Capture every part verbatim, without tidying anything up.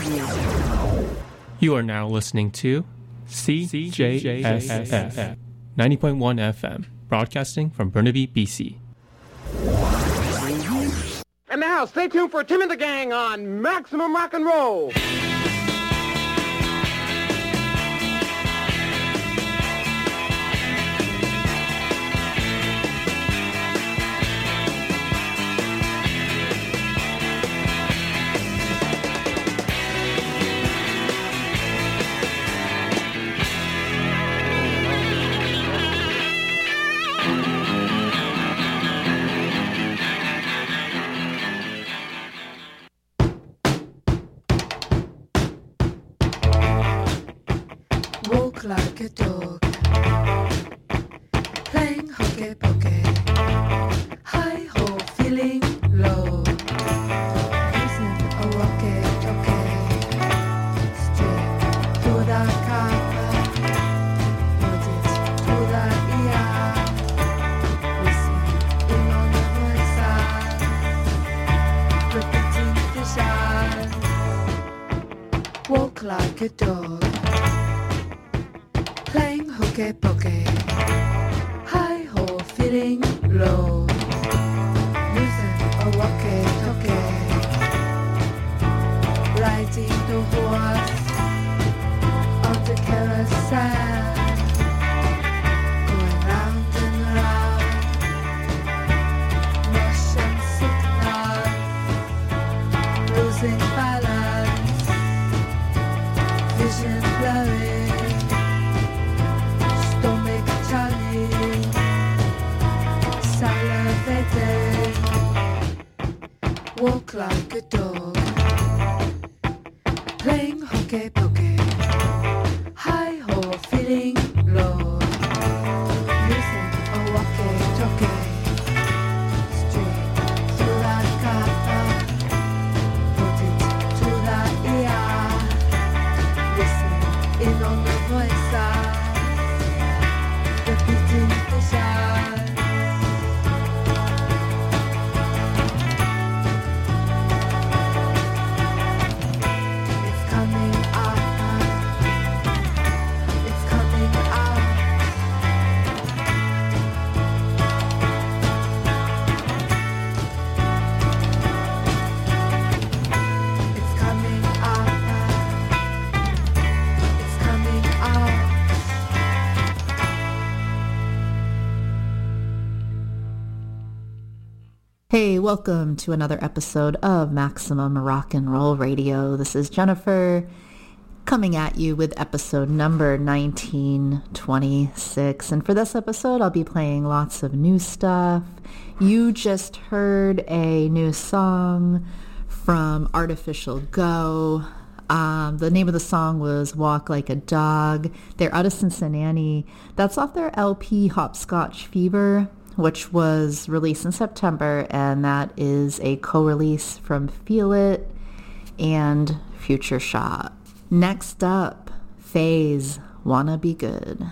You are now listening to C J S F ninety point one F M, broadcasting from Burnaby, B C. And now, stay tuned for Tim and the Gang on Maximum Rock and Roll. Like a dog, playing hokey pokey, high ho, feeling low, using a walkie talkie, straight to the cover, put it to the ear, listen in on the voice, repeating the sound, walk like a dog. Playing hokey pokey, high ho, feeling low, using a walkie talkie, riding the horse on the carousel, going round and round, motion sickness, losing balance, vision blurry. Walk like a dog, playing hokey pokey, high ho, feeling low, using a walkie talkie, straight through the cover, put it to the ear, listen in on the voice, repeating the sound. Hey, welcome to another episode of Maximum Rock and Roll Radio. This is Jennifer coming at you with episode number nineteen twenty-six. And for this episode, I'll be playing lots of new stuff. You just heard a new song from Artificial Go. Um, the name of the song was Walk Like a Dog. They're out of Cincinnati. That's off their L P Hopscotch Fever, which was released in September, and that is a co-release from Feel It and Future Shot. Next up, Phase, Wanna Be Good.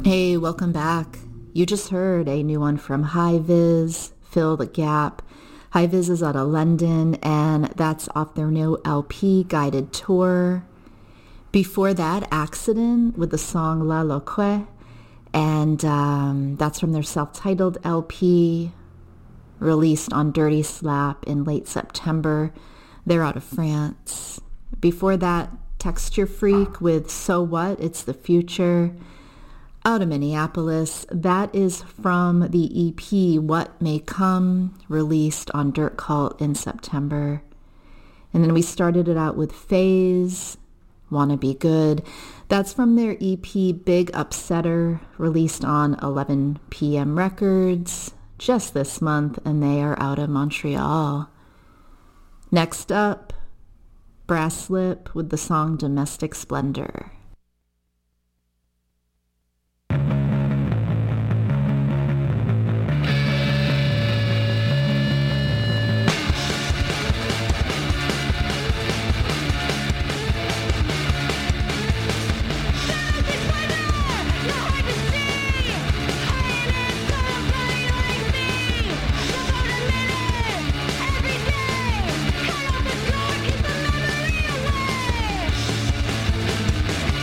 Hey, welcome back. You just heard a new one from High Vis, Fill the Gap. High Vis is out of London, and that's off their new L P, Guided Tour. Before that, Accident with the song La Loque, and um, that's from their self-titled L P, released on Dirty Slap in late September. They're out of France. Before that, Texture Freak with So What, It's the Future, out of Minneapolis. That is from the E P What May Come, released on Dirt Cult in September. And then we started it out with Phase, Wanna Be Good. That's from their E P Big Upsetter, released on eleven p.m. Records just this month, and they are out of Montreal. Next up, Brass Lip with the song Domestic Splendor. Every day, cut off the door, keep the memory away.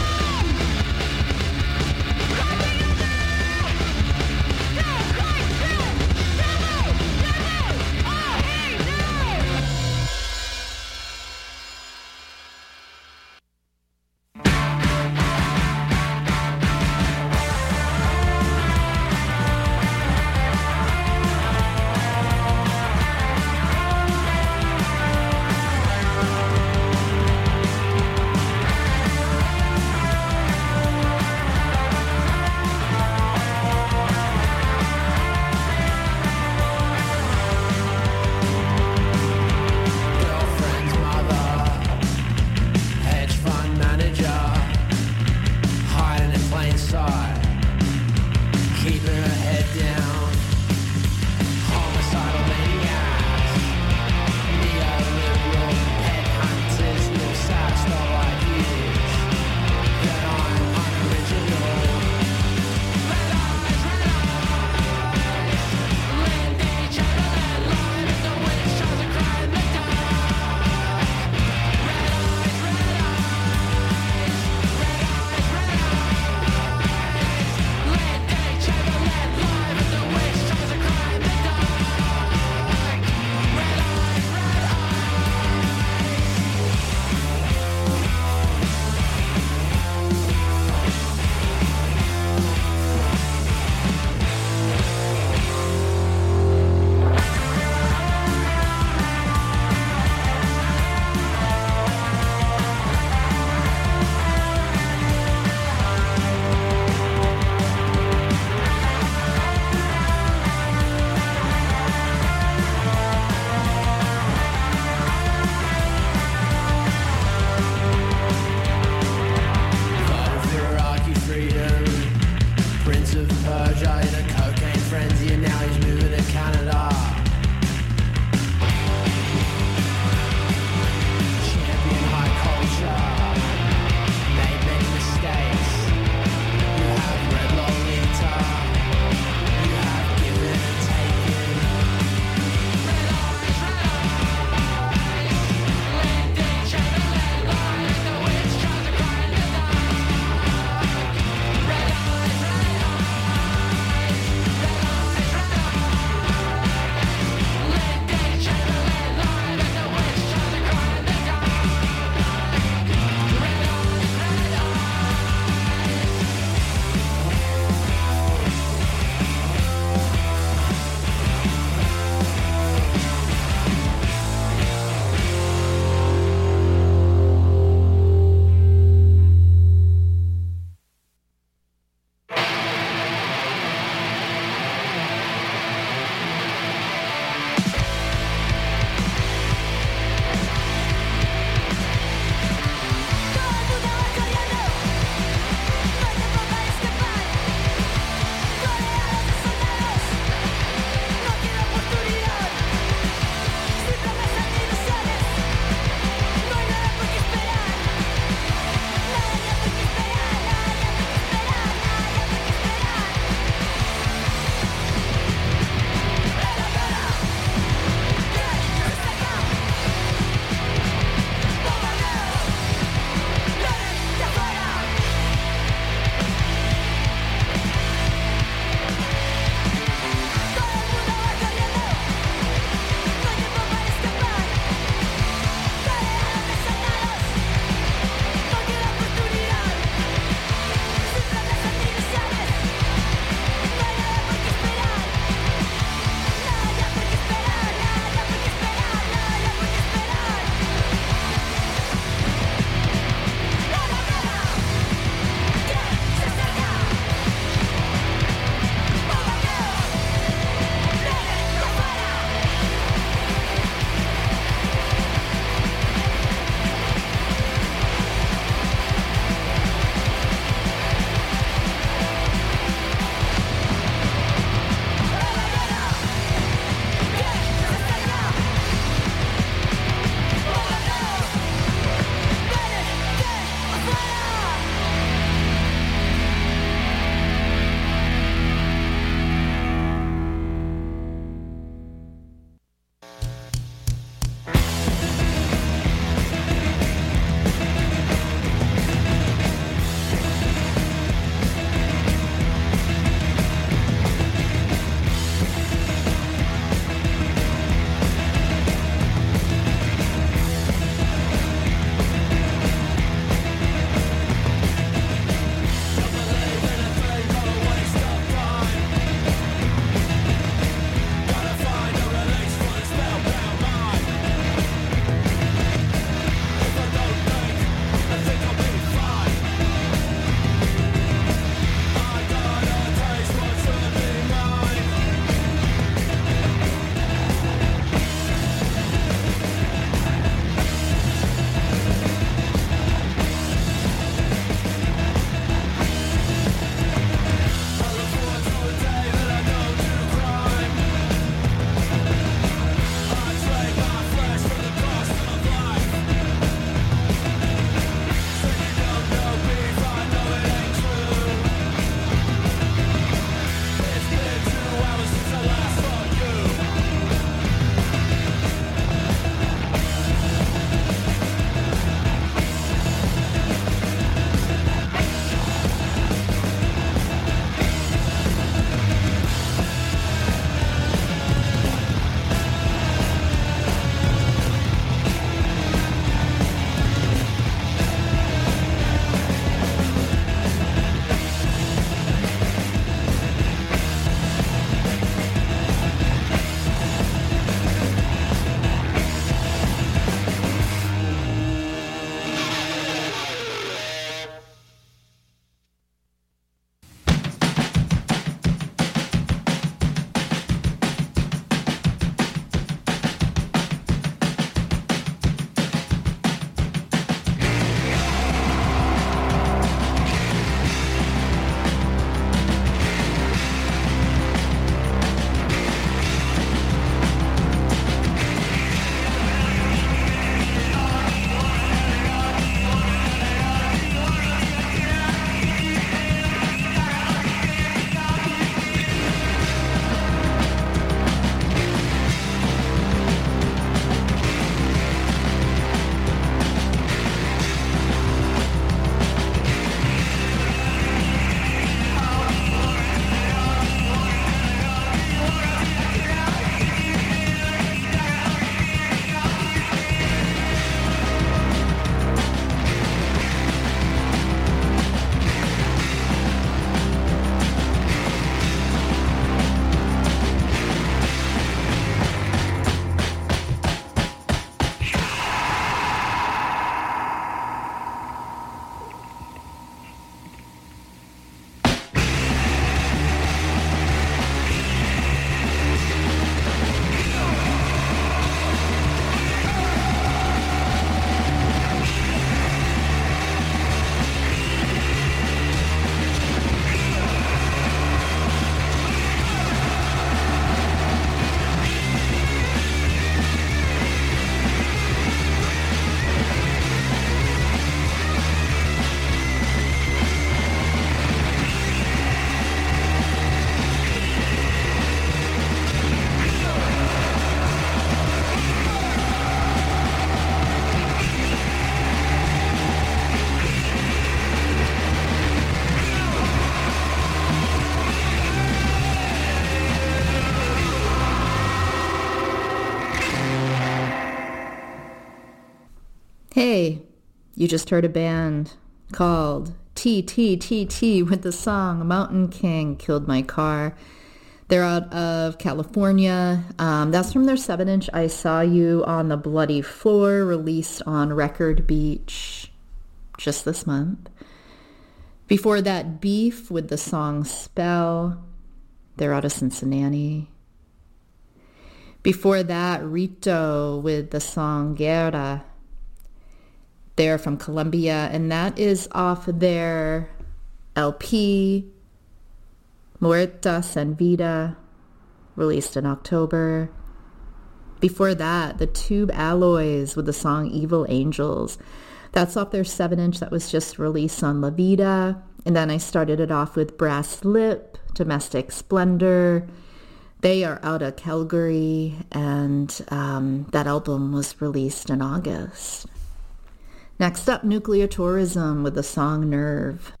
Hey, you just heard a band called T T T T with the song Mountain King Killed My Car. They're out of California. Um, that's from their seven inch I Saw You on the Bloody Floor, released on Record Beach just this month. Before that, Beef with the song Spell. They're out of Cincinnati. Before that, Rito with the song Guerra. They're from Colombia, and that is off their L P, Muerta Sin Vida, released in October. Before that, the Tube Alloys with the song Evil Angels. That's off their seven inch that was just released on La Vida. And then I started it off with Brass Lip, Domestic Splendor. They are out of Calgary, and um, that album was released in August. Next up, Nuclear Tourism with the song Nerve.